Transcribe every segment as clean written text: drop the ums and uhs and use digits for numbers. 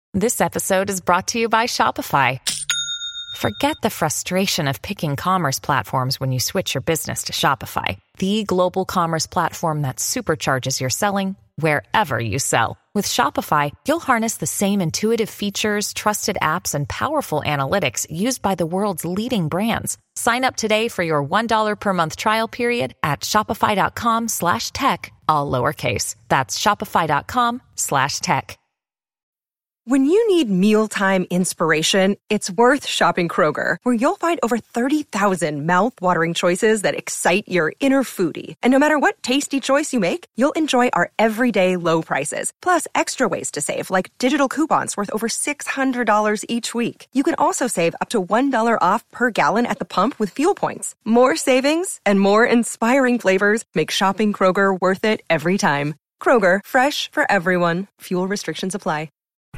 This episode is brought to you by Shopify. Forget the frustration of picking commerce platforms when you switch your business to Shopify, the global commerce platform that supercharges your selling wherever you sell. With Shopify, you'll harness the same intuitive features, trusted apps, and powerful analytics used by the world's leading brands. Sign up today for your $1 per month trial period at shopify.com/tech, all lowercase. That's shopify.com/tech. When you need mealtime inspiration, it's worth shopping Kroger, where you'll find over 30,000 mouth-watering choices that excite your inner foodie. And no matter what tasty choice you make, you'll enjoy our everyday low prices, plus extra ways to save, like digital coupons worth over $600 each week. You can also save up to $1 off per gallon at the pump with fuel points. More savings and more inspiring flavors make shopping Kroger worth it every time. Kroger, fresh for everyone. Fuel restrictions apply.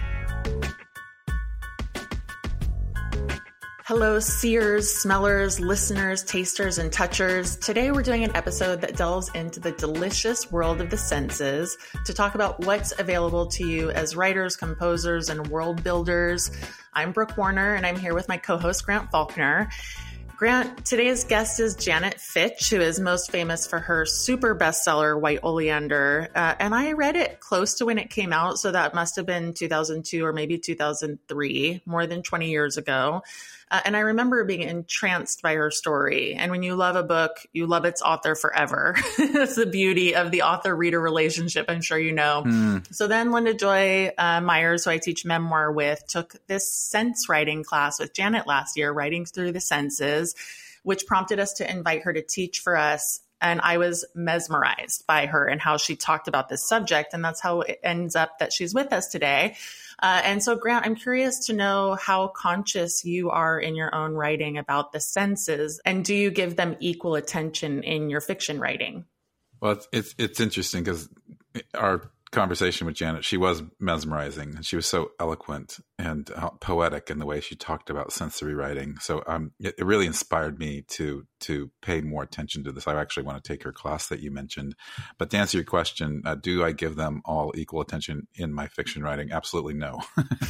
Hello, seers, smellers, listeners, tasters, and touchers. Today we're doing an episode that delves into the delicious world of the senses to talk about what's available to you as writers, composers, and world builders. I'm Brooke Warner, and I'm here with my co-host, Grant Faulkner. Grant, today's guest is Janet Fitch, who is most famous for her super bestseller, White Oleander. And I read it close to when it came out, so that must have been 2002 or maybe 2003, more than 20 years ago. And I remember being entranced by her story. And when you love a book, you love its author forever. That's the beauty of the author-reader relationship, I'm sure you know. So then Linda Joy Myers, who I teach memoir with, took this sense writing class with Janet last year, Writing Through the Senses, which prompted us to invite her to teach for us. And I was mesmerized by her and how she talked about this subject. And that's how it ends up that she's with us today. And so, Grant, I'm curious to know how conscious you are in your own writing about the senses, and do you give them equal attention in your fiction writing? Well, it's interesting because our conversation with Janet, she was mesmerizing, and she was so eloquent and poetic in the way she talked about sensory writing. So it really inspired me to pay more attention to this. I actually want to take her class that you mentioned. But to answer your question, do I give them all equal attention in my fiction writing? Absolutely no.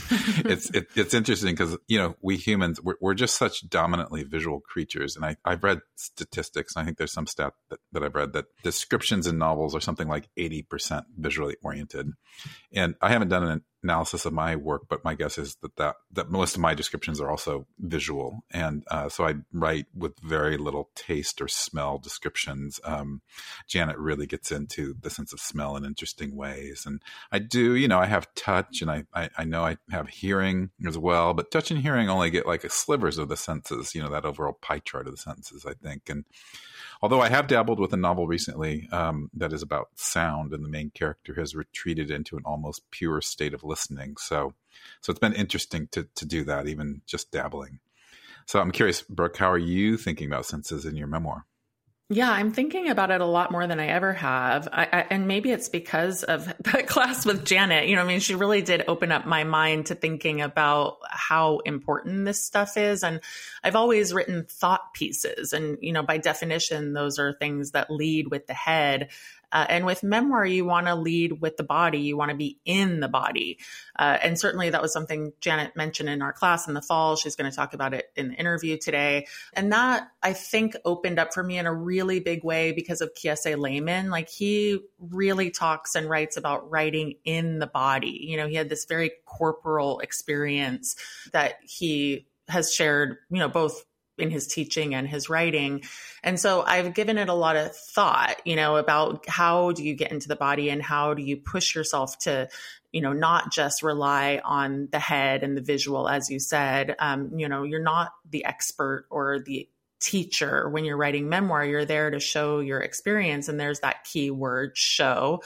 It's interesting because, we humans, we're just such dominantly visual creatures. And I've read statistics, and I think there's some stat that I've read that descriptions in novels are something like 80% visually oriented. And I haven't done an analysis of my work, but my guess is that most of my descriptions are also visual. And so I write with very little taste or smell descriptions. Janet really gets into the sense of smell in interesting ways. And I do, I have touch, and I know I have hearing as well, but touch and hearing only get like slivers of the senses, that overall pie chart of the senses, I think. And although I have dabbled with a novel recently that is about sound, and the main character has retreated into an almost pure state of listening. So it's been interesting to do that, even just dabbling. So I'm curious, Brooke, how are you thinking about senses in your memoir? Yeah, I'm thinking about it a lot more than I ever have. And maybe it's because of that class with Janet. She really did open up my mind to thinking about how important this stuff is. And I've always written thought pieces. And, by definition, those are things that lead with the head. And with memoir, you want to lead with the body. You want to be in the body. And certainly that was something Janet mentioned in our class in the fall. She's going to talk about it in the interview today. And that, I think, opened up for me in a really big way because of Kiese Laymon. Like, he really talks and writes about writing in the body. He had this very corporal experience that he has shared, both in his teaching and his writing. And so I've given it a lot of thought, about how do you get into the body and how do you push yourself to, not just rely on the head and the visual, as you said. You're not the expert or the teacher when you're writing memoir. You're there to show your experience. And there's that key word, show.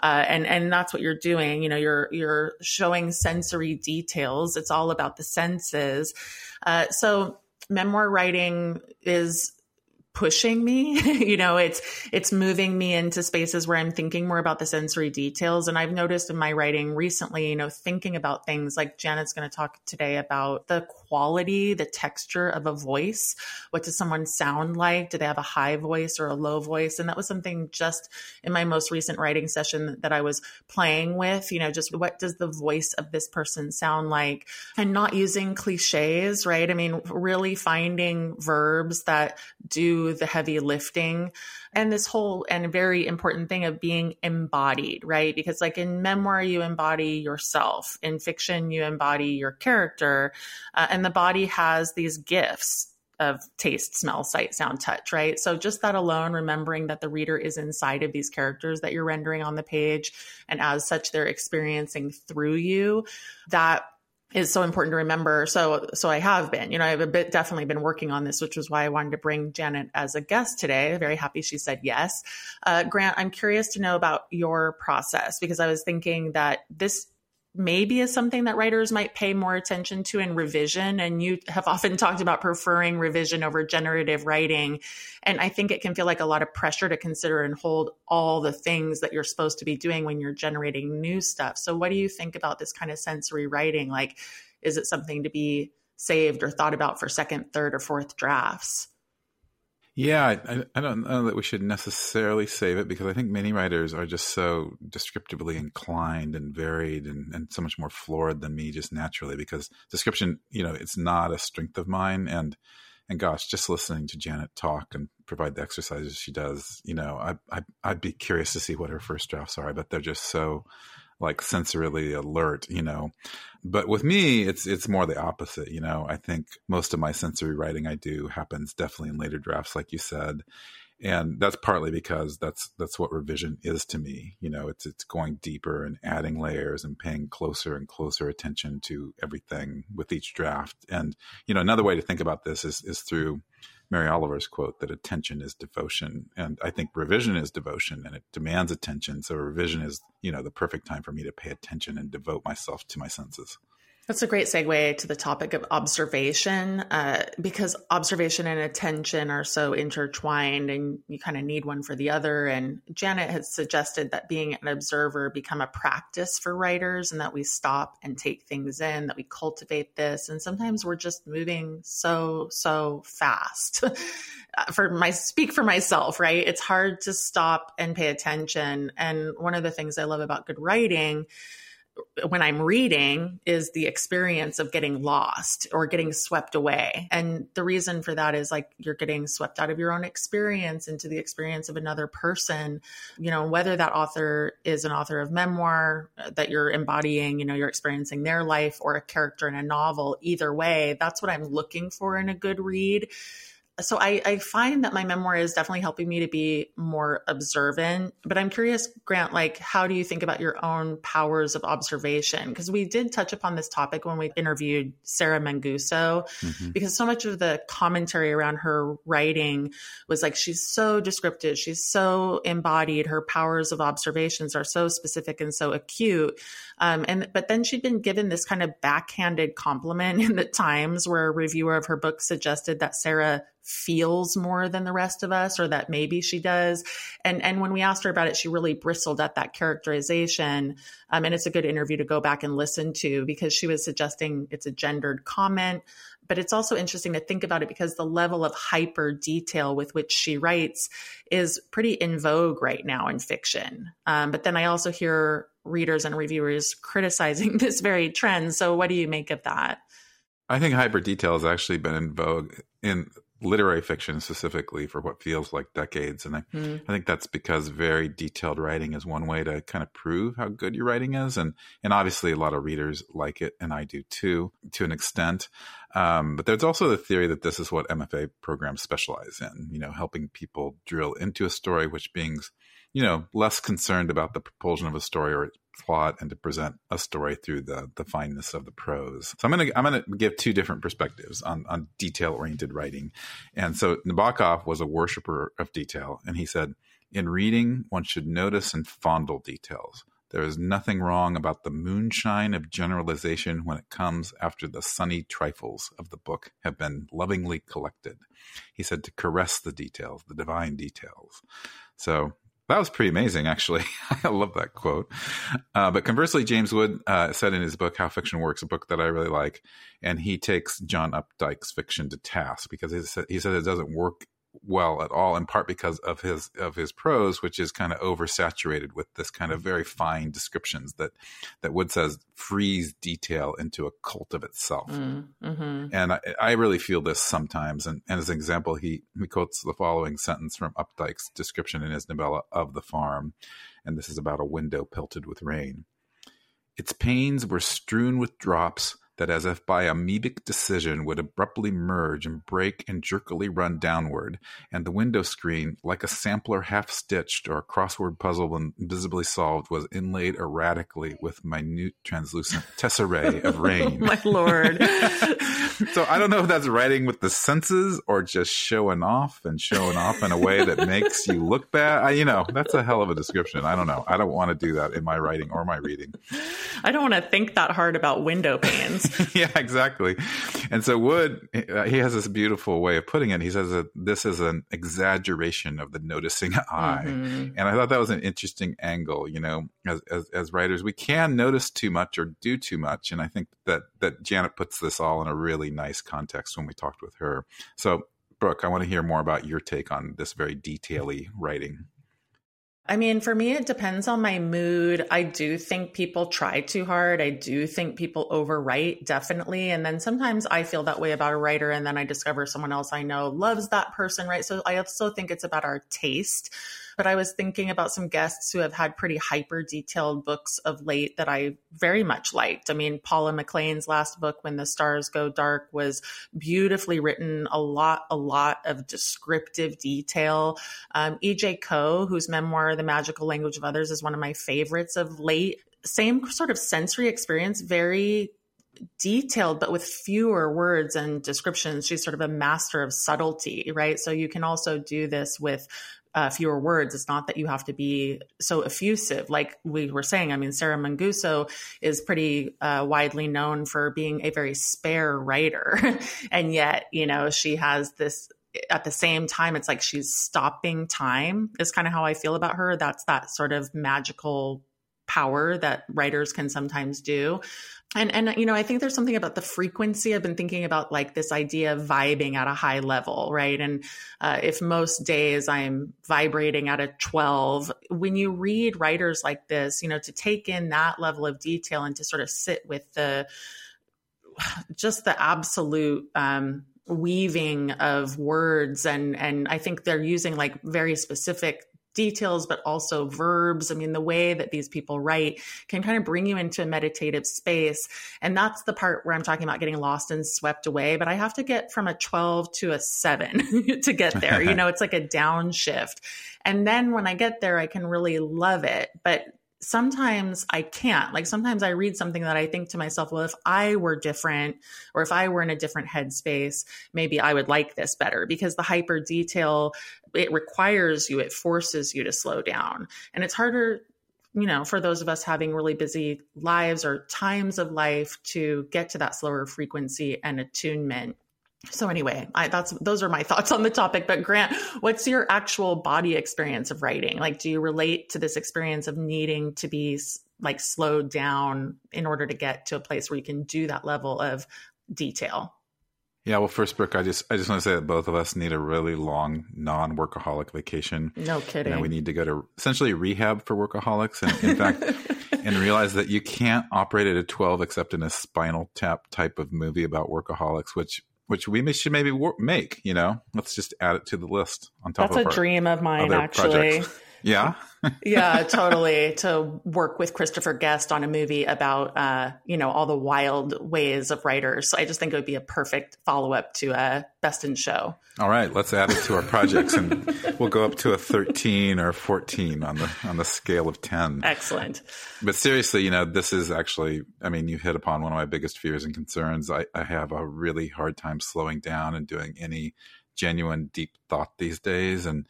And that's what you're doing. You're showing sensory details. It's all about the senses. So memoir writing is pushing me. It's moving me into spaces where I'm thinking more about the sensory details. And I've noticed in my writing recently, thinking about things like Janet's going to talk today about the quality, the texture of a voice. What does someone sound like? Do they have a high voice or a low voice? And that was something just in my most recent writing session that I was playing with, just what does the voice of this person sound like? And not using cliches, right? I mean, really finding verbs that do the heavy lifting, and this whole and very important thing of being embodied, right? Because like in memoir, you embody yourself. In fiction, you embody your character. And the body has these gifts of taste, smell, sight, sound, touch, right? So just that alone, remembering that the reader is inside of these characters that you're rendering on the page, and as such, they're experiencing through you, that is so important to remember. So I have been, I've definitely been working on this, which was why I wanted to bring Janet as a guest today. Very happy she said yes. Grant, I'm curious to know about your process, because I was thinking that this maybe is something that writers might pay more attention to in revision. And you have often talked about preferring revision over generative writing. And I think it can feel like a lot of pressure to consider and hold all the things that you're supposed to be doing when you're generating new stuff. So what do you think about this kind of sensory writing? Like, is it something to be saved or thought about for second, third, or fourth drafts? Yeah, I don't know that we should necessarily save it, because I think many writers are just so descriptively inclined and varied and so much more florid than me just naturally, because description, it's not a strength of mine. And gosh, just listening to Janet talk and provide the exercises she does, I'd be curious to see what her first drafts are. I bet they're just so like sensorily alert, But with me, it's more the opposite. I think most of my sensory writing I do happens definitely in later drafts, like you said. And that's partly because that's what revision is to me. It's going deeper and adding layers and paying closer and closer attention to everything with each draft. And, another way to think about this is through Mary Oliver's quote that attention is devotion. And I think revision is devotion, and it demands attention. So revision is, the perfect time for me to pay attention and devote myself to my senses. That's a great segue to the topic of observation, because observation and attention are so intertwined, and you kind of need one for the other. And Janet has suggested that being an observer become a practice for writers, and that we stop and take things in, that we cultivate this. And sometimes we're just moving so fast. Speak for myself, right? It's hard to stop and pay attention. And one of the things I love about good writing when I'm reading is the experience of getting lost or getting swept away. And the reason for that is like you're getting swept out of your own experience into the experience of another person, whether that author is an author of memoir that you're embodying, you're experiencing their life, or a character in a novel. Either way, that's what I'm looking for in a good read. So I find that my memoir is definitely helping me to be more observant. But I'm curious, Grant, like, how do you think about your own powers of observation? Because we did touch upon this topic when we interviewed Sarah Manguso, because so much of the commentary around her writing was like, she's so descriptive, she's so embodied, her powers of observations are so specific and so acute. But then she'd been given this kind of backhanded compliment in the Times, where a reviewer of her book suggested that Sarah feels more than the rest of us, or that maybe she does. And when we asked her about it, she really bristled at that characterization. And it's a good interview to go back and listen to, because she was suggesting it's a gendered comment. But it's also interesting to think about it because the level of hyper detail with which she writes is pretty in vogue right now in fiction. But then I also hear readers and reviewers criticizing this very trend. So what do you make of that? I think hyper detail has actually been in vogue in literary fiction specifically for what feels like decades. And I think that's because very detailed writing is one way to kind of prove how good your writing is. And obviously a lot of readers like it, and I do too, to an extent. But there's also the theory that this is what MFA programs specialize in, helping people drill into a story, which being, less concerned about the propulsion of a story or plot, and to present a story through the fineness of the prose. So I'm gonna give two different perspectives on detail-oriented writing. And so Nabokov was a worshiper of detail, and he said, in reading, one should notice and fondle details. There is nothing wrong about the moonshine of generalization when it comes after the sunny trifles of the book have been lovingly collected. He said to caress the details, the divine details. So that was pretty amazing, actually. I love that quote. But conversely, James Wood said in his book, How Fiction Works, a book that I really like, and he takes John Updike's fiction to task because he said it doesn't work well at all, in part because of his prose, which is kind of oversaturated with this kind of very fine descriptions that Wood says freeze detail into a cult of itself. Mm-hmm. And I really feel this sometimes. And as an example, he quotes the following sentence from Updike's description in his novella Of the Farm. And this is about a window pelted with rain. Its panes were strewn with drops that, as if by amoebic decision, would abruptly merge and break and jerkily run downward, and the window screen, like a sampler half-stitched or a crossword puzzle invisibly solved, was inlaid erratically with minute translucent tesserae of rain. My Lord. So I don't know if that's writing with the senses or just showing off in a way that makes you look bad. That's a hell of a description. I don't know. I don't want to do that in my writing or my reading. I don't want to think that hard about window panes. Yeah, exactly. And so Wood, he has this beautiful way of putting it. He says that this is an exaggeration of the noticing eye. Mm-hmm. And I thought that was an interesting angle. As writers, we can notice too much or do too much. And I think that Janet puts this all in a really nice context when we talked with her. So, Brooke, I want to hear more about your take on this very detail-y writing. I mean, for me, it depends on my mood. I do think people try too hard. I do think people overwrite, definitely. And then sometimes I feel that way about a writer, and then I discover someone else I know loves that person, right? So I also think it's about our taste. But I was thinking about some guests who have had pretty hyper detailed books of late that I very much liked. I mean, Paula McLean's last book, When the Stars Go Dark, was beautifully written, a lot of descriptive detail. E.J. Koh, whose memoir, The Magical Language of Others, is one of my favorites of late. Same sort of sensory experience, very detailed, but with fewer words and descriptions. She's sort of a master of subtlety, right? So you can also do this with fewer words. It's not that you have to be so effusive. Like we were saying, I mean, Sarah Manguso is pretty widely known for being a very spare writer. And yet, she has this, at the same time, it's like she's stopping time is kind of how I feel about her. That's that sort of magical power that writers can sometimes do. And I think there's something about the frequency. I've been thinking about like this idea of vibing at a high level, right? And if most days I'm vibrating at a 12, when you read writers like this, to take in that level of detail and to sort of sit with just the absolute weaving of words. And I think they're using like very specific details, but also verbs. I mean, the way that these people write can kind of bring you into a meditative space. And that's the part where I'm talking about getting lost and swept away. But I have to get from a 12 to a 7 to get there. It's like a downshift. And then when I get there, I can really love it. But sometimes I can't. Like sometimes I read something that I think to myself, well, if I were different, or if I were in a different headspace, maybe I would like this better, because the hyper detail, it requires you, it forces you to slow down. And it's harder, for those of us having really busy lives or times of life to get to that slower frequency and attunement. So anyway, those are my thoughts on the topic. But Grant, what's your actual body experience of writing? Like, do you relate to this experience of needing to be like slowed down in order to get to a place where you can do that level of detail? Yeah, well, first, Brooke, I just want to say that both of us need a really long non-workaholic vacation. No kidding. And we need to go to essentially rehab for workaholics. And in fact, and realize that you can't operate at a 12 except in a Spinal Tap type of movie about workaholics, which we should maybe make, let's just add it to the list on top of our That's a dream of mine, actually. Projects. Yeah. Yeah, totally. To work with Christopher Guest on a movie about, all the wild ways of writers. So I just think it would be a perfect follow-up to Best in Show. All right, let's add it to our projects, and we'll go up to a 13 or 14 on the scale of 10. Excellent. But seriously, this is actually, I mean, you hit upon one of my biggest fears and concerns. I have a really hard time slowing down and doing any genuine deep thought these days. And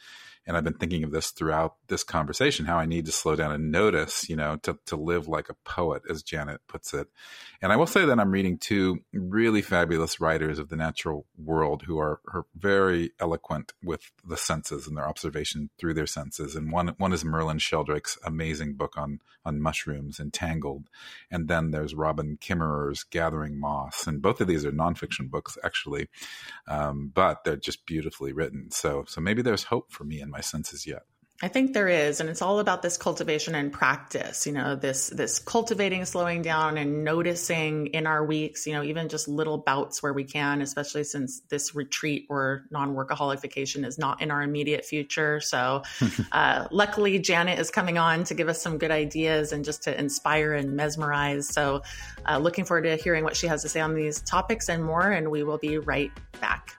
And I've been thinking of this throughout this conversation, how I need to slow down and notice, to live like a poet, as Janet puts it. And I will say that I'm reading two really fabulous writers of the natural world who are very eloquent with the senses and their observation through their senses. And one is Merlin Sheldrake's amazing book on mushrooms, Entangled. And then there's Robin Kimmerer's Gathering Moss. And both of these are nonfiction books, actually, but they're just beautifully written. So maybe there's hope for me and my senses yet. I think there is. And it's all about this cultivation and practice, this cultivating, slowing down and noticing in our weeks, even just little bouts where we can, especially since this retreat or non-workaholic vacation is not in our immediate future. So luckily, Janet is coming on to give us some good ideas and just to inspire and mesmerize. So looking forward to hearing what she has to say on these topics and more. And we will be right back.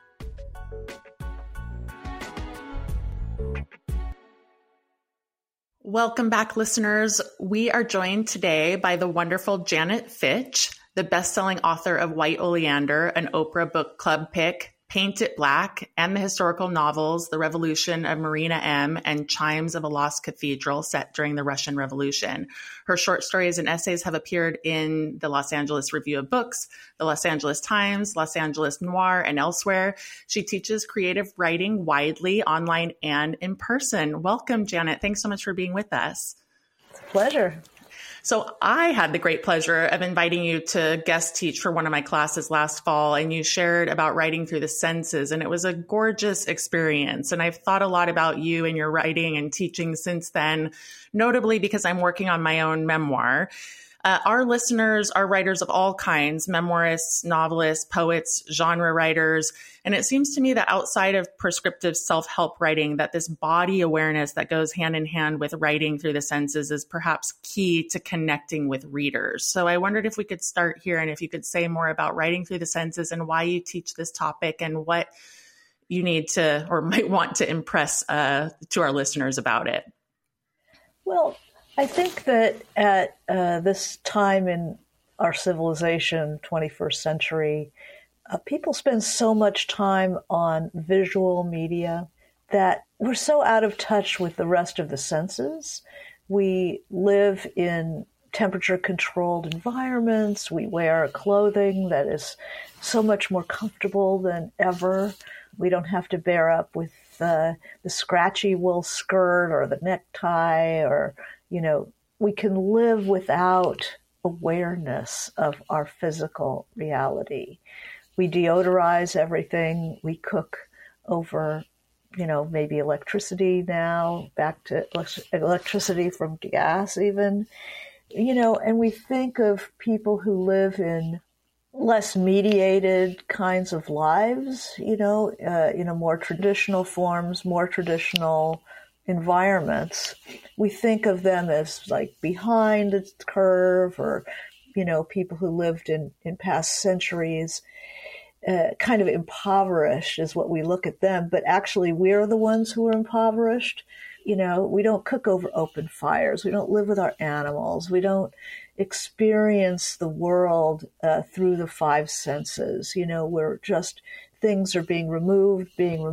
Welcome back, listeners. We are joined today by the wonderful Janet Fitch, the best-selling author of White Oleander, an Oprah Book Club pick, Paint It Black, and the historical novels The Revolution of Marina M. and Chimes of a Lost Cathedral set during the Russian Revolution. Her short stories and essays have appeared in the Los Angeles Review of Books, the Los Angeles Times, Los Angeles Noir, and elsewhere. She teaches creative writing widely, online and in person. Welcome, Janet. Thanks so much for being with us. It's a pleasure. So I had the great pleasure of inviting you to guest teach for one of my classes last fall, and you shared about writing through the senses, and it was a gorgeous experience. And I've thought a lot about you and your writing and teaching since then, notably because I'm working on my own memoir. Our listeners are writers of all kinds, memoirists, novelists, poets, genre writers. And it seems to me that outside of prescriptive self-help writing, that this body awareness that goes hand in hand with writing through the senses is perhaps key to connecting with readers. So I wondered if we could start here and if you could say more about writing through the senses and why you teach this topic and what you need to or might want to impress to our listeners about it. Well, I think that at this time in our civilization, 21st century, people spend so much time on visual media that we're so out of touch with the rest of the senses. We live in temperature-controlled environments. We wear clothing that is so much more comfortable than ever. We don't have to bear up with the scratchy wool skirt or the necktie or we can live without awareness of our physical reality. We deodorize everything. We cook over, maybe electricity now, back to electricity from gas even, and we think of people who live in less mediated kinds of lives, more traditional forms, more traditional environments. We think of them as like behind the curve or, people who lived in past centuries, kind of impoverished is what we look at them. But actually we're the ones who are impoverished. We don't cook over open fires. We don't live with our animals. We don't experience the world through the five senses. We're just things are being removed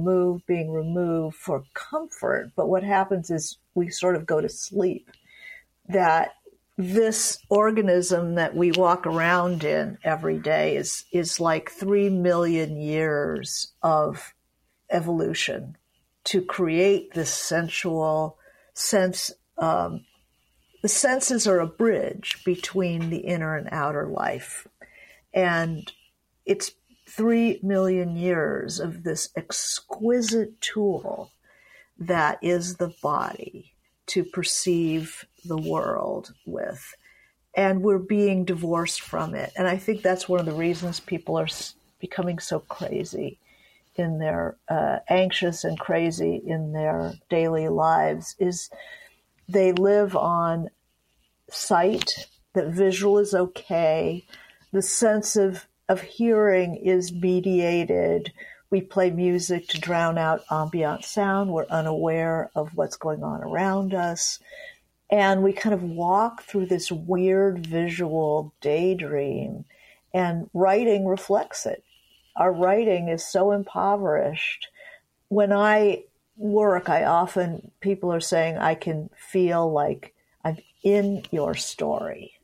for comfort. But what happens is we sort of go to sleep. That this organism that we walk around in every day is like 3 million years of evolution to create this sensual sense. The senses are a bridge between the inner and outer life. And it's 3 million years of this exquisite tool that is the body to perceive the world with. And we're being divorced from it. And I think that's one of the reasons people are becoming so crazy in their, anxious and crazy in their daily lives, is they live on sight, that visual is okay, the sense of hearing is mediated. We play music to drown out ambient sound. We're unaware of what's going on around us. And we kind of walk through this weird visual daydream, and writing reflects it. Our writing is so impoverished. When I work, people are saying I can feel like I'm in your story.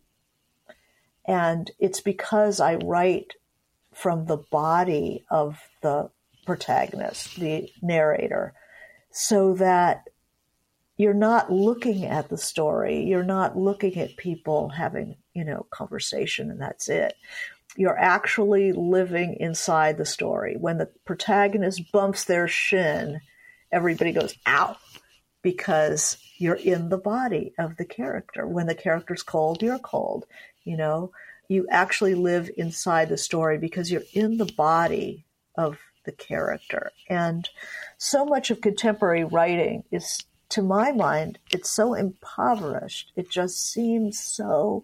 And it's because I write from the body of the protagonist, the narrator, so that you're not looking at the story. You're not looking at people having, conversation and that's it. You're actually living inside the story. When the protagonist bumps their shin, everybody goes, ow, because you're in the body of the character. When the character's cold, you're cold. You actually live inside the story because you're in the body of the character. And so much of contemporary writing is, to my mind, it's so impoverished. It just seems so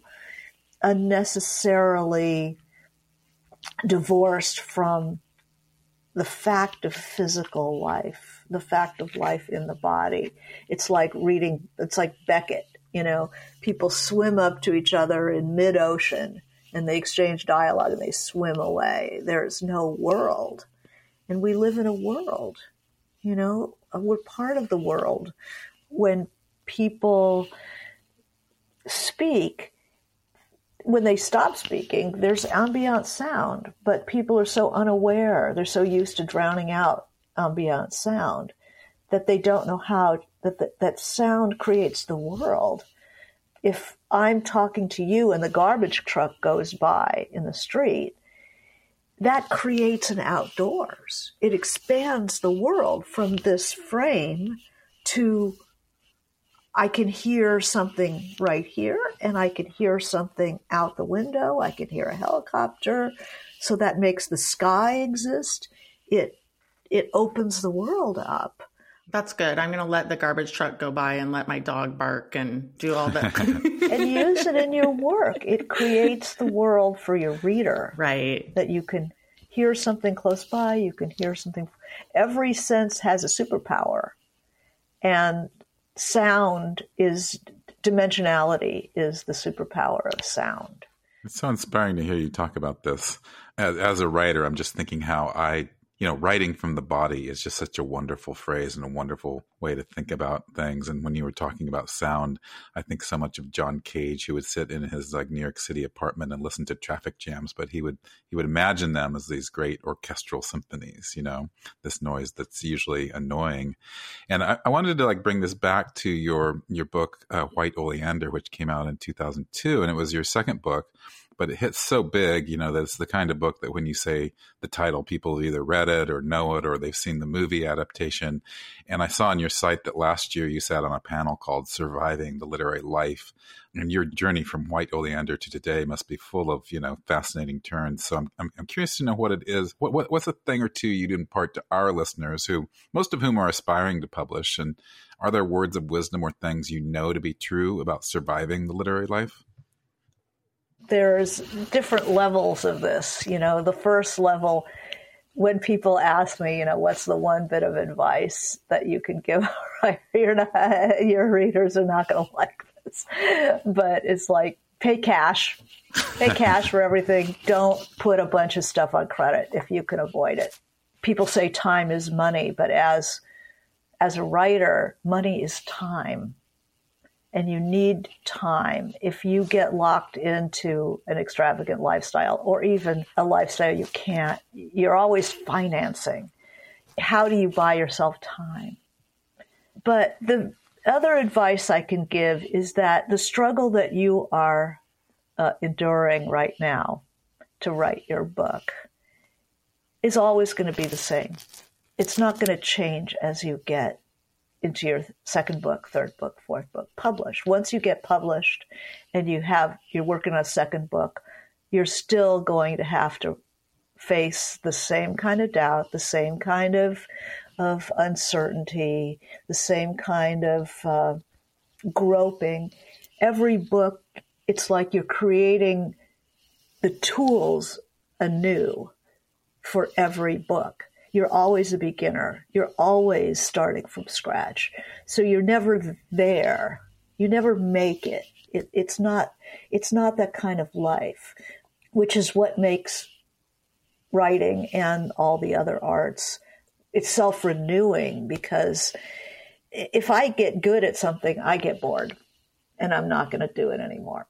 unnecessarily divorced from the fact of physical life, the fact of life in the body. It's like Beckett, people swim up to each other in mid-ocean and they exchange dialogue and they swim away. There's no world. And we live in a world, we're part of the world. When people speak, when they stop speaking, there's ambient sound, but people are so unaware. They're so used to drowning out ambient sound that they don't know how that sound creates the world. If I'm talking to you and the garbage truck goes by in the street, that creates an outdoors. It expands the world from this frame to I can hear something right here and I can hear something out the window. I can hear a helicopter. So that makes the sky exist. It opens the world up. That's good. I'm going to let the garbage truck go by and let my dog bark and do all that. And use it in your work. It creates the world for your reader. Right. That you can hear something close by. You can hear something. Every sense has a superpower. And dimensionality is the superpower of sound. It's so inspiring to hear you talk about this. As a writer, I'm just thinking how writing from the body is just such a wonderful phrase and a wonderful way to think about things. And when you were talking about sound, I think so much of John Cage, who would sit in his New York City apartment and listen to traffic jams, but he would imagine them as these great orchestral symphonies, this noise that's usually annoying. And I wanted to bring this back to your book, White Oleander, which came out in 2002. And it was your second book. But it hits so big, that it's the kind of book that when you say the title, people have either read it or know it or they've seen the movie adaptation. And I saw on your site that last year you sat on a panel called Surviving the Literary Life. And your journey from White Oleander to today must be full of, fascinating turns. So I'm curious to know what it is. What's a thing or two you'd impart to our listeners, most of whom are aspiring to publish? And are there words of wisdom or things to be true about surviving the literary life? There's different levels of this. The first level, when people ask me, what's the one bit of advice that you can give, right? Your readers are not going to like this, but it's like, pay cash for everything. Don't put a bunch of stuff on credit if you can avoid it. People say time is money, but as a writer, money is time. And you need time. If you get locked into an extravagant lifestyle or even a lifestyle you're always financing. How do you buy yourself time? But the other advice I can give is that the struggle that you are enduring right now to write your book is always going to be the same. It's not going to change as you get into your second book, third book, fourth book, published. Once you get published and you're working on a second book, you're still going to have to face the same kind of doubt, the same kind of uncertainty, the same kind of groping. Every book, it's like you're creating the tools anew for every book. You're always a beginner. You're always starting from scratch. So you're never there. You never make it. It's not that kind of life, which is what makes writing and all the other arts it's self-renewing, because if I get good at something, I get bored and I'm not going to do it anymore.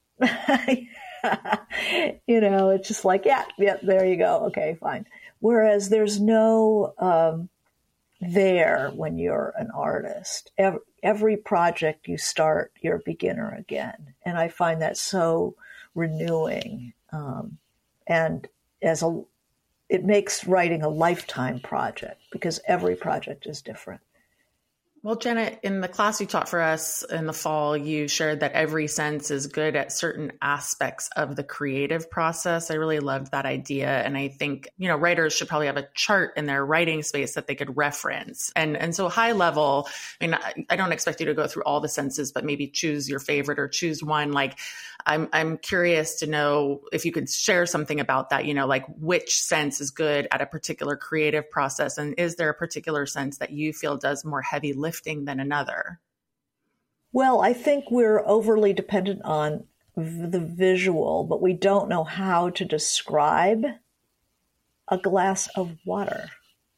It's just like, yeah, there you go. Okay, fine. Whereas there's no there when you're an artist. Every project you start, you're a beginner again. And I find that so renewing. And it makes writing a lifetime project, because every project is different. Well, Janet, in the class you taught for us in the fall, you shared that every sense is good at certain aspects of the creative process. I really loved that idea. And I think, writers should probably have a chart in their writing space that they could reference. And so high level, I don't expect you to go through all the senses, but maybe choose your favorite or choose one. Like, I'm curious to know if you could share something about that, like which sense is good at a particular creative process. And is there a particular sense that you feel does more heavy lifting than another? Well, I think we're overly dependent on the visual, but we don't know how to describe a glass of water.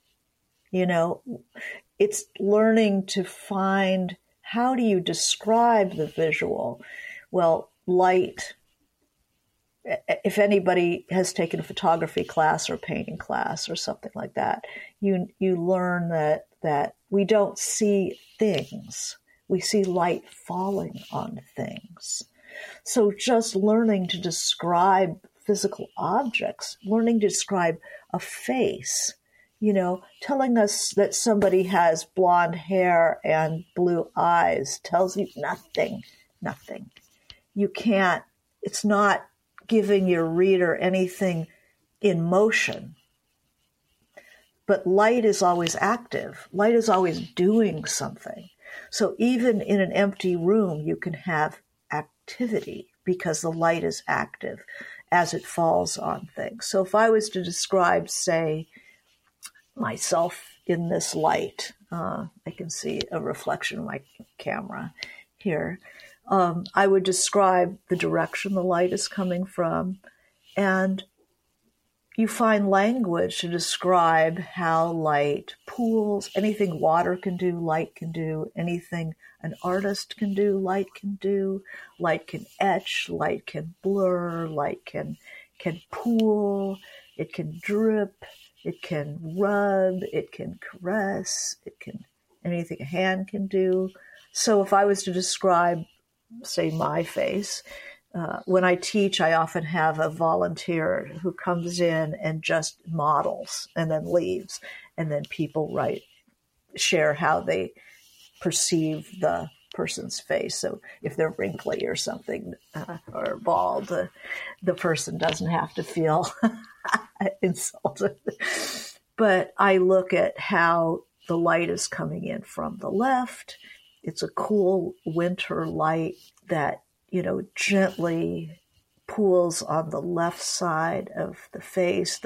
It's learning to find, how do you describe the visual? Well, light. If anybody has taken a photography class or painting class or something like that, you learn that we don't see things. We see light falling on things. So just learning to describe physical objects, learning to describe a face, telling us that somebody has blonde hair and blue eyes tells you nothing. You can't, it's not giving your reader anything in motion. But light is always active. Light is always doing something. So even in an empty room, you can have activity because the light is active as it falls on things. So if I was to describe, say, myself in this light, I can see a reflection of my camera here. I would describe the direction the light is coming from, and you find language to describe how light pools. Anything water can do, light can do. Anything an artist can do, light can do. Light can etch, light can blur, light can pool, it can drip, it can rub, it can caress, it can anything a hand can do. So if I was to describe, say, my face, when I teach, I often have a volunteer who comes in and just models and then leaves. And then people share how they perceive the person's face. So if they're wrinkly or something, or bald, the person doesn't have to feel insulted. But I look at how the light is coming in from the left. It's a cool winter light that, gently pools on the left side of the face.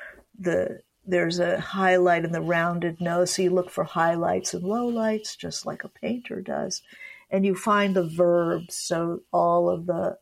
There's a highlight in the rounded nose, so you look for highlights and lowlights, just like a painter does. And you find the verbs, so all of the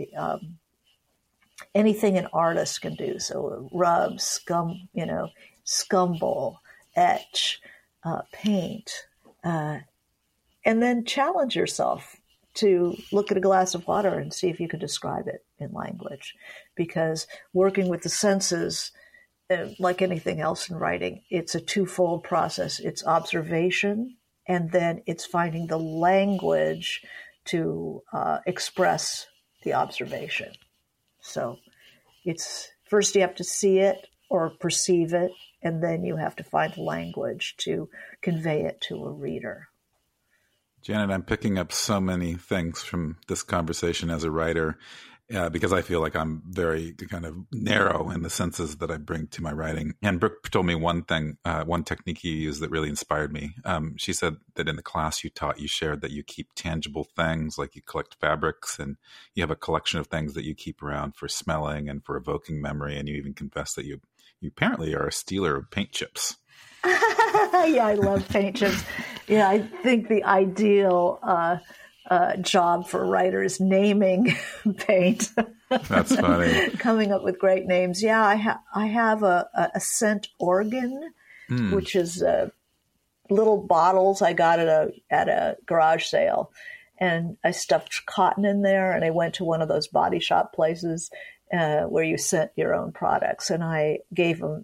anything an artist can do. So rub, scumble, etch, paint, and then challenge yourself to look at a glass of water and see if you can describe it in language. Because working with the senses, like anything else in writing, it's a twofold process. It's observation, and then it's finding the language to express the observation. So it's first you have to see it or perceive it, and then you have to find the language to convey it to a reader. Janet, I'm picking up so many things from this conversation as a writer, because I feel like I'm very kind of narrow in the senses that I bring to my writing. And Brooke told me one thing, one technique you use that really inspired me. She said that in the class you taught, you shared that you keep tangible things, like you collect fabrics, and you have a collection of things that you keep around for smelling and for evoking memory. And you even confessed that you apparently are a stealer of paint chips. Yeah, I love paint chips. Yeah, I think the ideal job for a writer is naming paint. That's funny. Coming up with great names. Yeah, I have a scent organ which is little bottles I got at a garage sale. And I stuffed cotton in there, and I went to one of those body shop places where you scent your own products. And I gave them,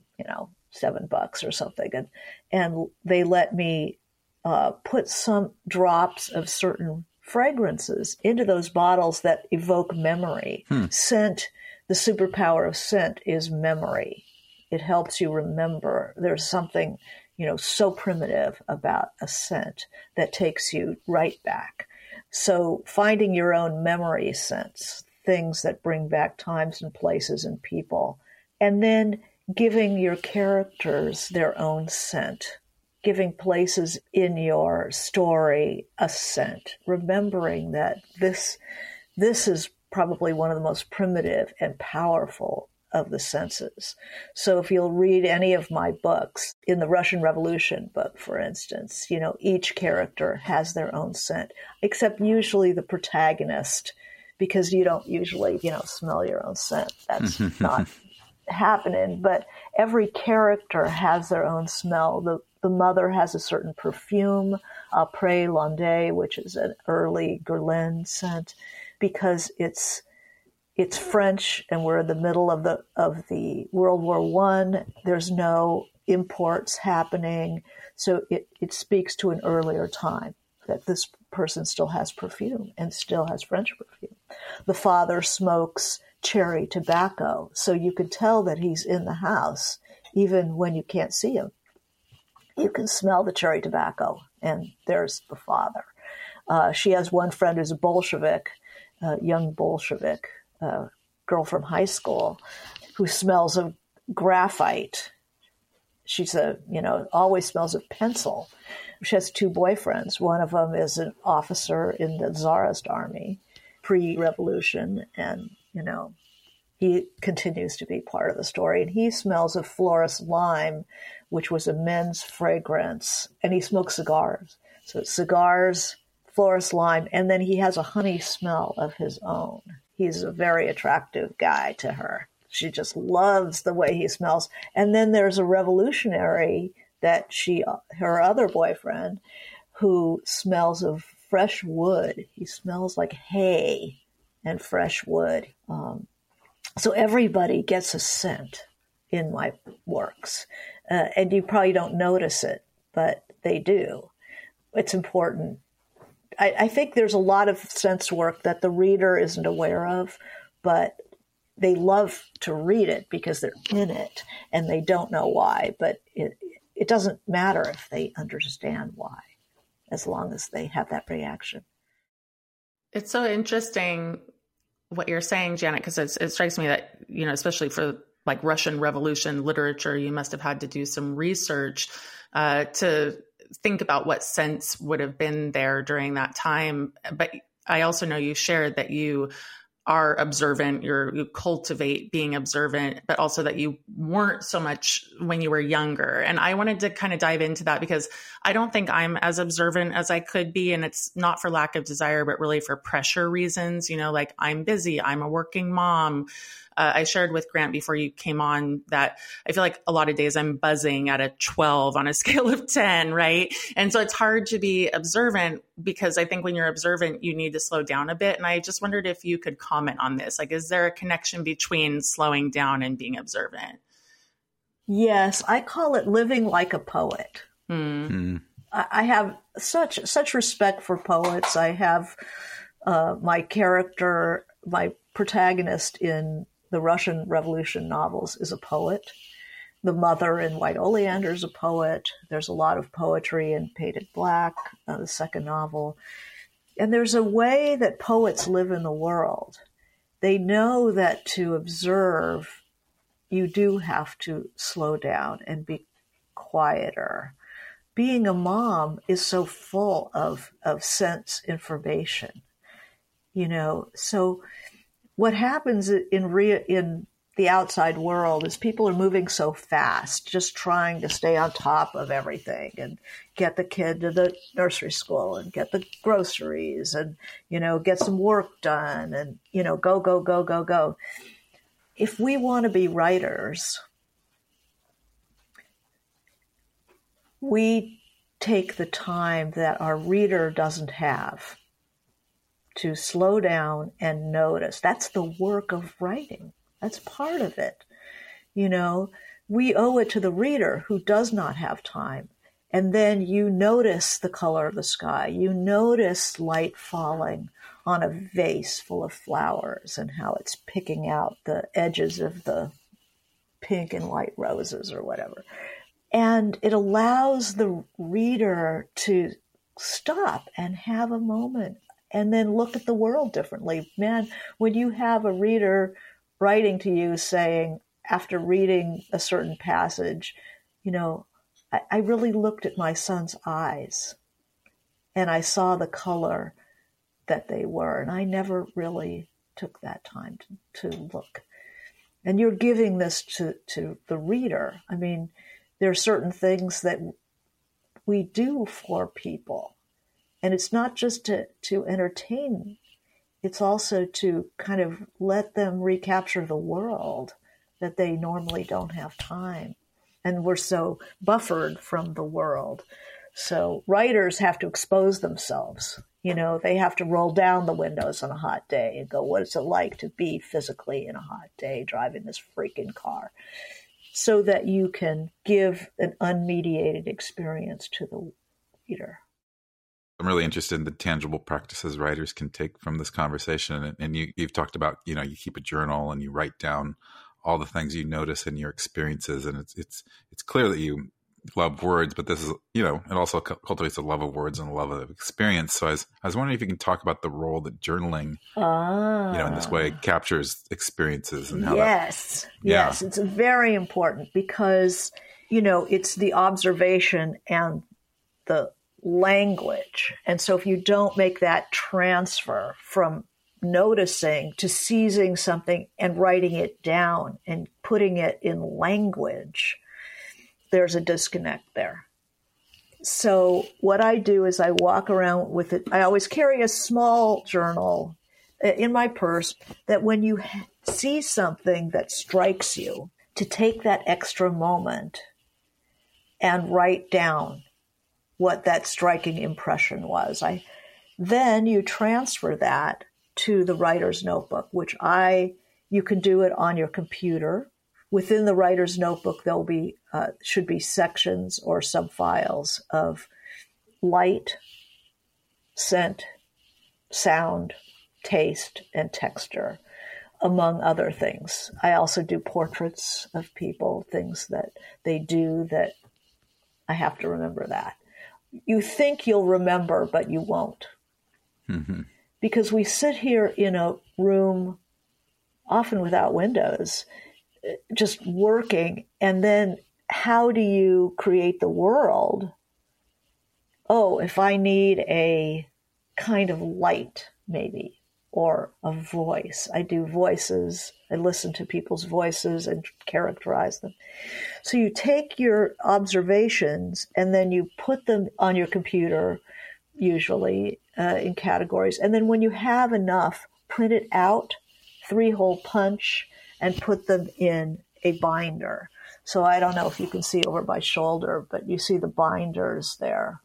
$7 or something. And they let me put some drops of certain fragrances into those bottles that evoke memory. Scent, the superpower of scent is memory. It helps you remember. There's something, so primitive about a scent that takes you right back. So finding your own memory scents, things that bring back times and places and people, and then giving your characters their own scent, giving places in your story a scent, remembering that this is probably one of the most primitive and powerful of the senses. So if you'll read any of my books, in the Russian Revolution book, for instance, each character has their own scent, except usually the protagonist, because you don't usually, smell your own scent. That's not happening. But every character has their own smell. The mother has a certain perfume, Après L'Onde, which is an early Guerlain scent, because it's French, and we're in the middle of the World War I. There's no imports happening, so it speaks to an earlier time that this person still has perfume and still has French perfume. The father smokes cherry tobacco, so you can tell that he's in the house even when you can't see him. You can smell the cherry tobacco, and there's the father. She has one friend who's a Bolshevik, young Bolshevik, girl from high school, who smells of graphite. She's always smells of pencil. She has two boyfriends. One of them is an officer in the Tsarist army, pre-revolution, and, he continues to be part of the story. And he smells of Floris Lime, which was a men's fragrance, and he smokes cigars. So it's cigars, Floris Lime, and then he has a honey smell of his own. He's a very attractive guy to her. She just loves the way he smells. And then there's a revolutionary that her other boyfriend, who smells of fresh wood. He smells like hay and fresh wood. So everybody gets a scent in my works. And you probably don't notice it, but they do. It's important. I think there's a lot of sense work that the reader isn't aware of, but they love to read it because they're in it and they don't know why. But it doesn't matter if they understand why, as long as they have that reaction. It's so interesting what you're saying, Janet, because it strikes me that, especially for like Russian Revolution literature, you must have had to do some research to think about what scents would have been there during that time. But I also know you shared that you are observant, you cultivate being observant, but also that you weren't so much when you were younger. And I wanted to kind of dive into that because I don't think I'm as observant as I could be. And it's not for lack of desire, but really for pressure reasons, like I'm busy, I'm a working mom. I shared with Grant before you came on that I feel like a lot of days I'm buzzing at a 12 on a scale of 10, right? And so it's hard to be observant because I think when you're observant, you need to slow down a bit. And I just wondered if you could comment on this. Like, is there a connection between slowing down and being observant? Yes, I call it living like a poet. I have such respect for poets. I have my character, my protagonist in the Russian Revolution novels is a poet. The mother in White Oleander is a poet. There's a lot of poetry in Painted Black, the second novel. And there's a way that poets live in the world. They know that to observe, you do have to slow down and be quieter. Being a mom is so full of sense information, so what happens in the outside world is people are moving so fast, just trying to stay on top of everything and get the kid to the nursery school and get the groceries and, get some work done and, go, go, go, go, go. If we want to be writers, we take the time that our reader doesn't have to slow down and notice. That's the work of writing. That's part of it. You know, we owe it to the reader who does not have time. And then you notice the color of the sky. You notice light falling on a vase full of flowers and how it's picking out the edges of the pink and white roses or whatever. And it allows the reader to stop and have a moment and then look at the world differently. Man, when you have a reader writing to you saying, after reading a certain passage, you know, I really looked at my son's eyes and I saw the color that they were. And I never really took that time to look. And you're giving this to the reader. I mean, there are certain things that we do for people. And it's not just to entertain. It's also to kind of let them recapture the world that they normally don't have time. And we're so buffered from the world. So writers have to expose themselves. You know, they have to roll down the windows on a hot day and go, what is it like to be physically in a hot day driving this freaking car? So that you can give an unmediated experience to the reader. I'm really interested in the tangible practices writers can take from this conversation. And you've talked about, you know, you keep a journal and you write down all the things you notice in your experiences. And it's clear that you love words, but this is, you know, it also cultivates a love of words and a love of experience. So I was wondering if you can talk about the role that journaling, you know, in this way captures experiences and how Yes, it's very important because, you know, it's the observation and the language. And so if you don't make that transfer from noticing to seizing something and writing it down and putting it in language, there's a disconnect there. So what I do is I walk around with it. I always carry a small journal in my purse that when you see something that strikes you, to take that extra moment and write down what that striking impression was. Then you transfer that to the writer's notebook, which you can do it on your computer. Within the writer's notebook, there'll be should be sections or subfiles of light, scent, sound, taste, and texture, among other things. I also do portraits of people, things that they do that I have to remember that. You think you'll remember, but you won't. Mm-hmm. Because we sit here in a room, often without windows, just working, and then how do you create the world? Oh, if I need a kind of light, maybe, or a voice. I do voices. I listen to people's voices and characterize them. So you take your observations and then you put them on your computer, usually in categories. And then when you have enough, print it out, 3-hole punch, and put them in a binder. So I don't know if you can see over my shoulder, but you see the binders there.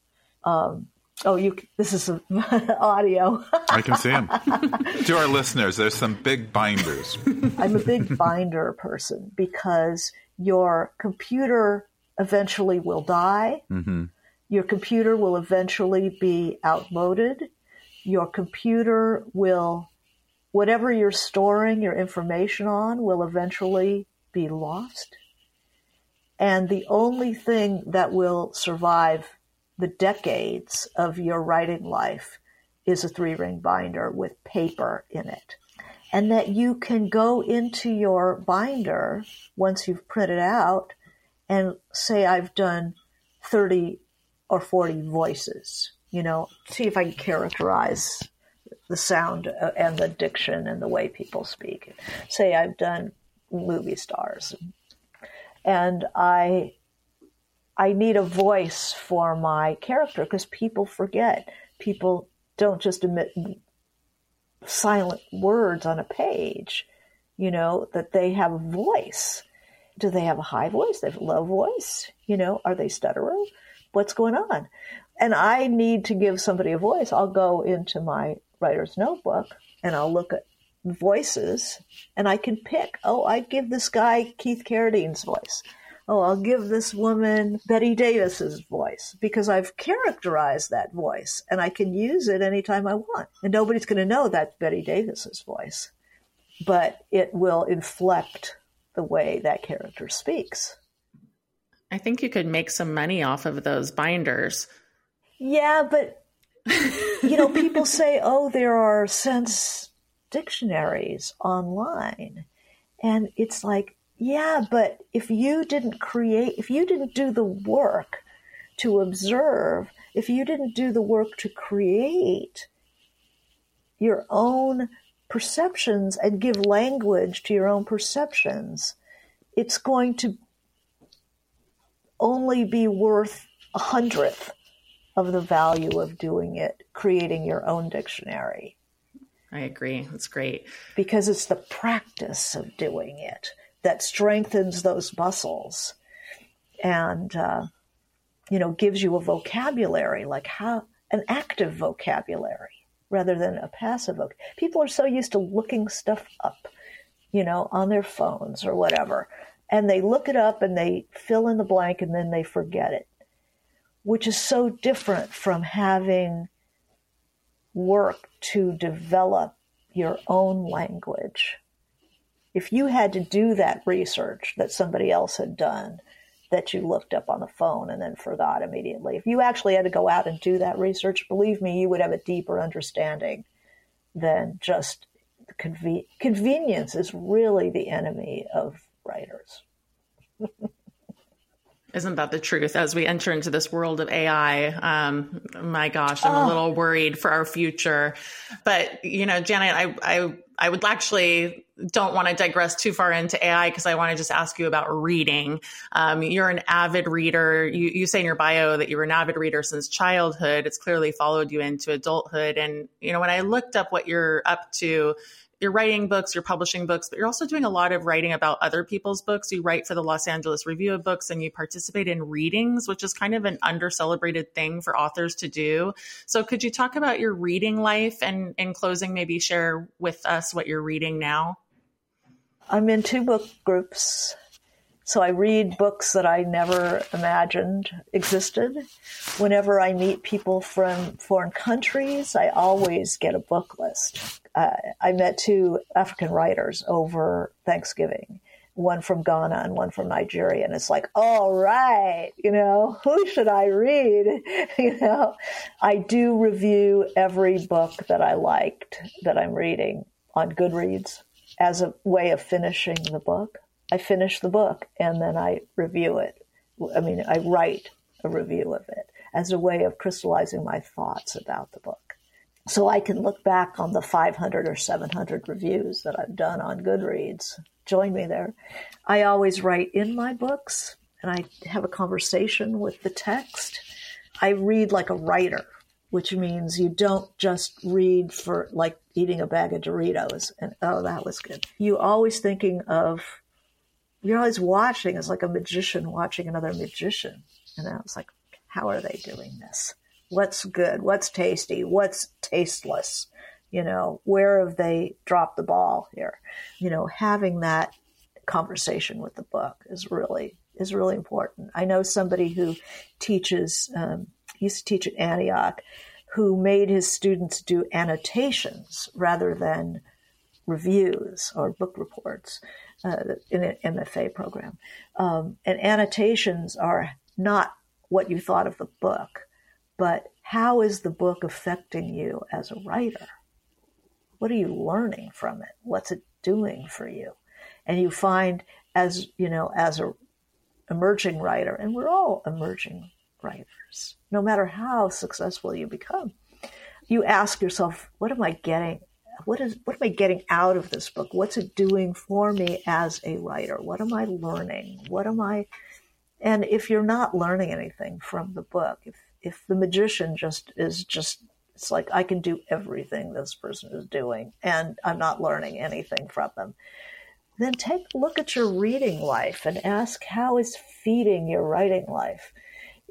This is audio. I can see them. To our listeners, there's some big binders. I'm a big binder person because your computer eventually will die. Mm-hmm. Your computer will eventually be outmoded. Your computer will, whatever you're storing your information on, will eventually be lost. And the only thing that will survive the decades of your writing life is a 3-ring binder with paper in it. And that you can go into your binder once you've printed out and say, I've done 30 or 40 voices, see if I can characterize the sound and the diction and the way people speak. Say I've done movie stars. And I need a voice for my character because people forget. People don't just emit silent words on a page, that they have a voice. Do they have a high voice? They have a low voice? Are they stutterer? what's going on. And I need to give somebody a voice. I'll go into my writer's notebook and I'll look at voices and I can pick, I give this guy Keith Carradine's voice. I'll give this woman Betty Davis's voice because I've characterized that voice and I can use it anytime I want. And nobody's going to know that's Betty Davis's voice, but it will inflect the way that character speaks. I think you could make some money off of those binders. Yeah, but, people say, there are sense dictionaries online. And it's like, yeah, but if you didn't do the work to observe, if you didn't do the work to create your own perceptions and give language to your own perceptions, it's going to only be worth 1/100th of the value of doing it, creating your own dictionary. I agree. That's great. Because it's the practice of doing it that strengthens those muscles and, gives you a vocabulary, like an active vocabulary rather than a passive vocabulary. People are so used to looking stuff up, on their phones or whatever. And they look it up and they fill in the blank and then they forget it, which is so different from having work to develop your own language. If you had to do that research that somebody else had done that you looked up on the phone and then forgot immediately, if you actually had to go out and do that research, believe me, you would have a deeper understanding than just convenience is really the enemy of writers. Isn't that the truth? As we enter into this world of AI, my gosh, I'm a little worried for our future. But, Janet, I would actually don't want to digress too far into AI because I want to just ask you about reading. You're an avid reader. You say in your bio that you were an avid reader since childhood. It's clearly followed you into adulthood. And, when I looked up what you're up to, you're writing books, you're publishing books, but you're also doing a lot of writing about other people's books. You write for the Los Angeles Review of Books and you participate in readings, which is kind of an under-celebrated thing for authors to do. So could you talk about your reading life and in closing, maybe share with us what you're reading now? I'm in 2 book groups. So I read books that I never imagined existed. Whenever I meet people from foreign countries, I always get a book list. I met 2 African writers over Thanksgiving, one from Ghana and one from Nigeria. And it's like, all right, who should I read? I do review every book that I liked that I'm reading on Goodreads as a way of finishing the book. I finish the book and then I review it. I write a review of it as a way of crystallizing my thoughts about the book. So I can look back on the 500 or 700 reviews that I've done on Goodreads. Join me there. I always write in my books and I have a conversation with the text. I read like a writer, which means you don't just read for like eating a bag of Doritos and, that was good. You're always watching as like a magician watching another magician. And I was like, how are they doing this? What's good? What's tasty? What's tasteless? Where have they dropped the ball here? Having that conversation with the book is really important. I know somebody who teaches, used to teach at Antioch, who made his students do annotations rather than reviews or book reports in an MFA program. And annotations are not what you thought of the book, but how is the book affecting you as a writer? What are you learning from it? What's it doing for you? And you find as a emerging writer, and we're all emerging writers, no matter how successful you become, you ask yourself, what am I getting? What am I getting out of this book? What's it doing for me as a writer? What am I learning? And if you're not learning anything from the book, if the magician it's like, I can do everything this person is doing and I'm not learning anything from them, then take a look at your reading life and ask how is feeding your writing life. If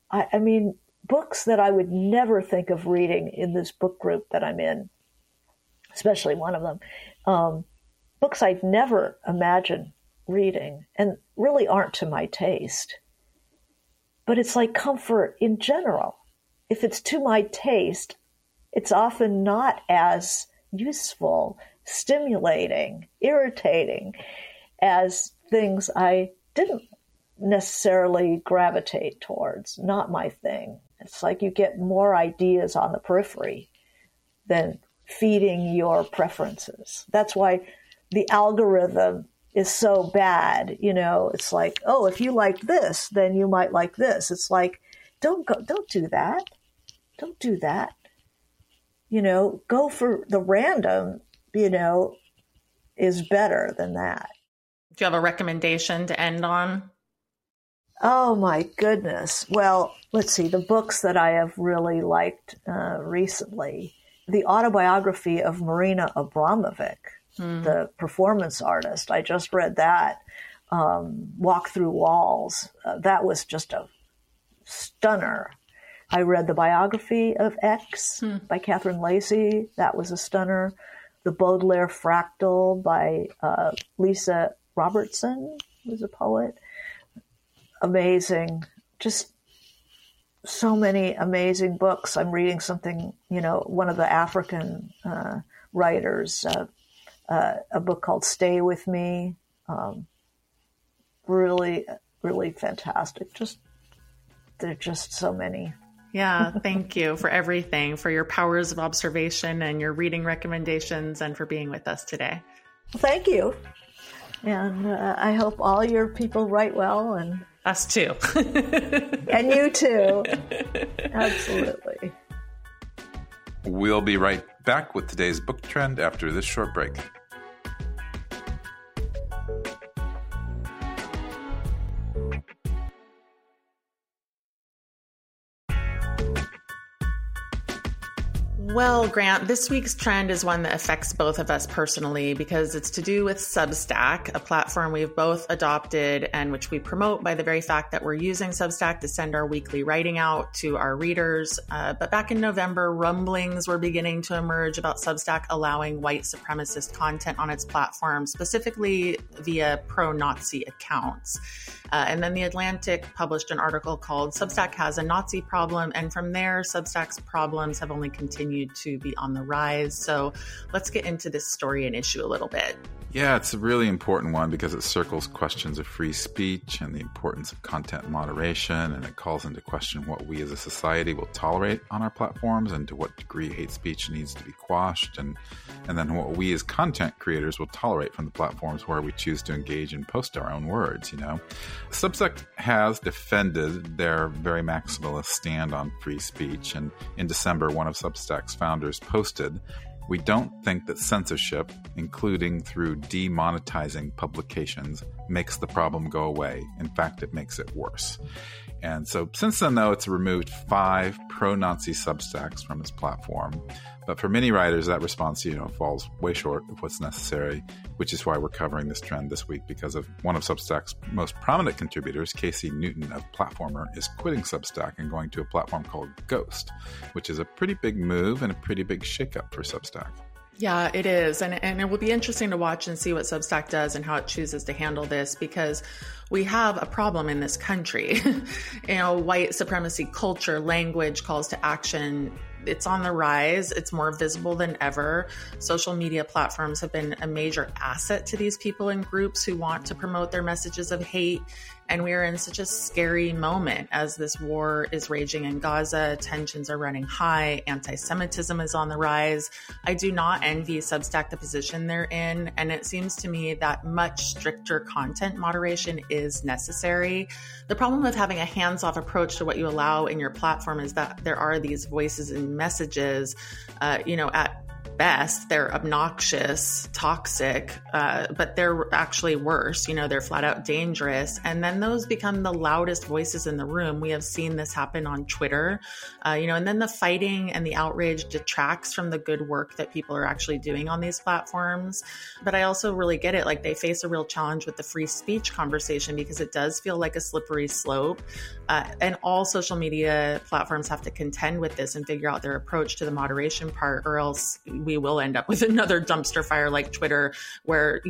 I mean, books that I would never think of reading in this book group that I'm in, especially one of them, books I'd never imagined reading and really aren't to my taste. But it's like comfort in general. If it's to my taste, it's often not as useful, stimulating, irritating as things I didn't necessarily gravitate towards. Not my thing. It's like you get more ideas on the periphery than feeding your preferences. That's why the algorithm is so bad. You know, it's like, oh, if you like this, then you might like this. It's like, don't do that. Don't do that. You know, go for the random, you know, is better than that. Do you have a recommendation to end on? Oh, my goodness. Well, let's see. The books that I have really liked recently, the autobiography of Marina Abramovic, the performance artist. I just read that. Walk Through Walls. That was just a stunner. I read the biography of X by Catherine Lacey. That was a stunner. The Baudelaire Fractal by Lisa Robertson, who's a poet. Amazing. Just so many amazing books. I'm reading something, you know, one of the African writers, a book called Stay With Me. Really, really fantastic. There are just so many. Yeah, thank you for everything, for your powers of observation and your reading recommendations, and for being with us today. Thank you. And I hope all your people write well. And us too. And you too. Absolutely. We'll be right back with today's book trend after this short break. Well, Grant, this week's trend is one that affects both of us personally because it's to do with Substack, a platform we've both adopted and which we promote by the very fact that we're using Substack to send our weekly writing out to our readers. But back in November, rumblings were beginning to emerge about Substack allowing white supremacist content on its platform, specifically via pro-Nazi accounts. And then The Atlantic published an article called Substack Has a Nazi Problem. And from there, Substack's problems have only continued to be on the rise. So let's get into this story and issue a little bit. Yeah, it's a really important one because it circles questions of free speech and the importance of content moderation, and it calls into question what we as a society will tolerate on our platforms and to what degree hate speech needs to be quashed, and then what we as content creators will tolerate from the platforms where we choose to engage and post our own words, you know. Substack has defended their very maximalist stand on free speech, and in December, one of Substack's founders posted, "We don't think that censorship, including through demonetizing publications, makes the problem go away. In fact, it makes it worse." And so since then, though, it's removed 5 pro-Nazi Substacks from its platform. But for many writers, that response, falls way short of what's necessary, which is why we're covering this trend this week, because of one of Substack's most prominent contributors, Casey Newton of Platformer, is quitting Substack and going to a platform called Ghost, which is a pretty big move and a pretty big shakeup for Substack. Yeah, it is. And it will be interesting to watch and see what Substack does and how it chooses to handle this, because we have a problem in this country. White supremacy culture, language, calls to action, it's on the rise. It's more visible than ever. Social media platforms have been a major asset to these people and groups who want to promote their messages of hate. And we are in such a scary moment as this war is raging in Gaza. Tensions are running high. Anti-Semitism is on the rise. I do not envy Substack the position they're in. And it seems to me that much stricter content moderation is necessary. The problem with having a hands-off approach to what you allow in your platform is that there are these voices and messages, at best. They're obnoxious, toxic, but they're actually worse. They're flat out dangerous. And then those become the loudest voices in the room. We have seen this happen on Twitter, and then the fighting and the outrage detracts from the good work that people are actually doing on these platforms. But I also really get it. Like, they face a real challenge with the free speech conversation because it does feel like a slippery slope. And all social media platforms have to contend with this and figure out their approach to the moderation part, or else we will end up with another dumpster fire like Twitter, where,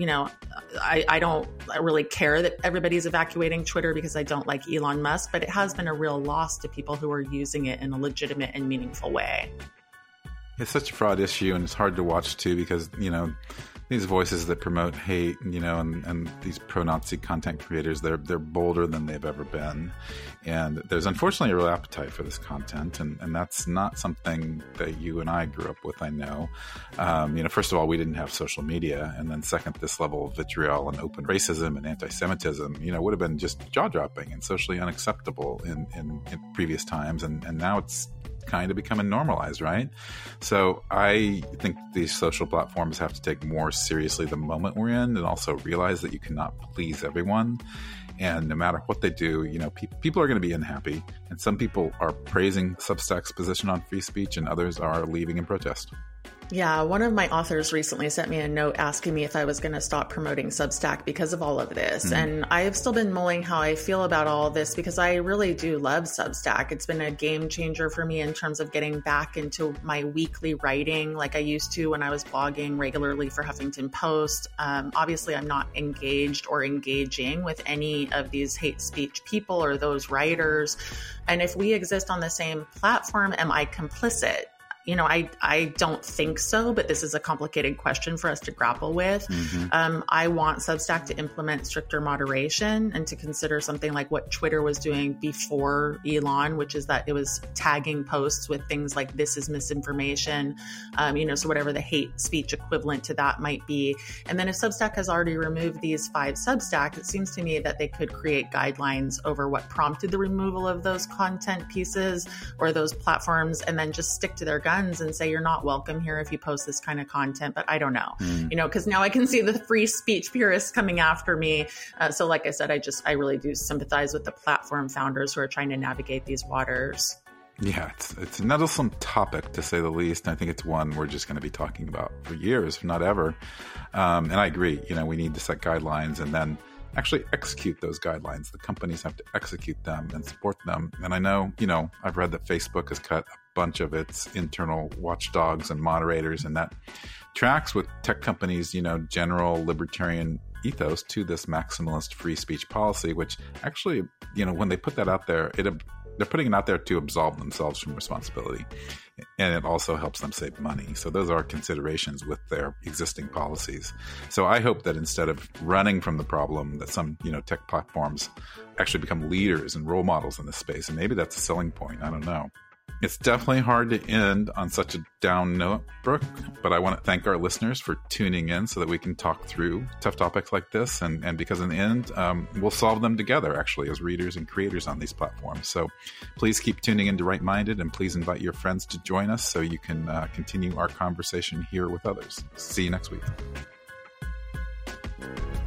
I don't really care that everybody's evacuating Twitter because I don't like Elon Musk, but it has been a real loss to people who are using it in a legitimate and meaningful way. It's such a fraud issue, and it's hard to watch too because, these voices that promote hate, and these pro-Nazi content creators, they're bolder than they've ever been. And there's unfortunately a real appetite for this content. And that's not something that you and I grew up with, I know. First of all, we didn't have social media. And then second, this level of vitriol and open racism and anti-Semitism, would have been just jaw-dropping and socially unacceptable in previous times. And now it's kind of becoming normalized, right? So I think these social platforms have to take more seriously the moment we're in, and also realize that you cannot please everyone. And no matter what they do, people are going to be unhappy. And some people are praising Substack's position on free speech, and others are leaving in protest. Yeah, one of my authors recently sent me a note asking me if I was going to stop promoting Substack because of all of this. Mm-hmm. And I have still been mulling how I feel about all this because I really do love Substack. It's been a game changer for me in terms of getting back into my weekly writing like I used to when I was blogging regularly for Huffington Post. Obviously, I'm not engaged or engaging with any of these hate speech people or those writers. And if we exist on the same platform, am I complicit? I don't think so, but this is a complicated question for us to grapple with. Mm-hmm. I want Substack to implement stricter moderation and to consider something like what Twitter was doing before Elon, which is that it was tagging posts with things like "this is misinformation," so whatever the hate speech equivalent to that might be. And then if Substack has already removed these 5 Substacks, it seems to me that they could create guidelines over what prompted the removal of those content pieces or those platforms, and then just stick to their guns and say you're not welcome here if you post this kind of content. But I don't know, because now I can see the free speech purists coming after me. So like I said, I really do sympathize with the platform founders who are trying to navigate these waters. Yeah, it's a nettlesome topic, to say the least. And I think it's one we're just going to be talking about for years, if not ever. And I agree, we need to set guidelines and then actually execute those guidelines. The companies have to execute them and support them. And I know, I've read that Facebook has cut a bunch of its internal watchdogs and moderators, and that tracks with tech companies, general libertarian ethos to this maximalist free speech policy, which actually, when they put that out there, they're putting it out there to absolve themselves from responsibility. And it also helps them save money. So those are considerations with their existing policies. So I hope that instead of running from the problem, that some, tech platforms actually become leaders and role models in this space. And maybe that's a selling point. I don't know. It's definitely hard to end on such a down note, Brooke, but I want to thank our listeners for tuning in so that we can talk through tough topics like this. And because in the end, we'll solve them together, actually, as readers and creators on these platforms. So please keep tuning into Right Minded, and please invite your friends to join us so you can continue our conversation here with others. See you next week.